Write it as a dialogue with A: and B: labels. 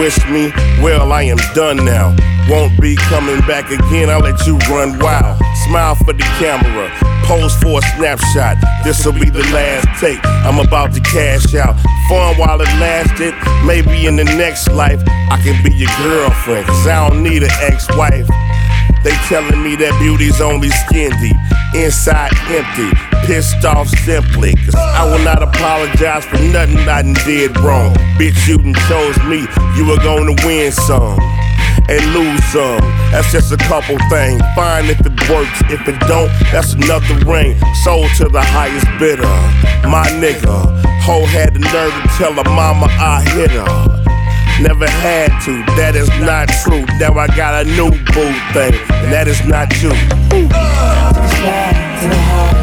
A: wish me well, I am done now. Won't be coming back again, I'll let you run wild. Smile for the camera, pose for a snapshot. This'll be the last take, I'm about to cash out. Fun while it lasted, maybe in the next life I can be your girlfriend, cause I don't need an ex-wife. They telling me that beauty's only skin deep, inside empty, pissed off simply. Cause I will not apologize for nothing I done did wrong. Bitch, you done chose me, you were gonna win some and lose some. That's just a couple things. Fine if it works, if it don't, that's another ring. Sold to the highest bidder. My nigga, hoe had the nerve to tell her mama I hit her. Never had to, that is not true. Now I got a new boo thing, and that is not you.
B: Slide to the heart.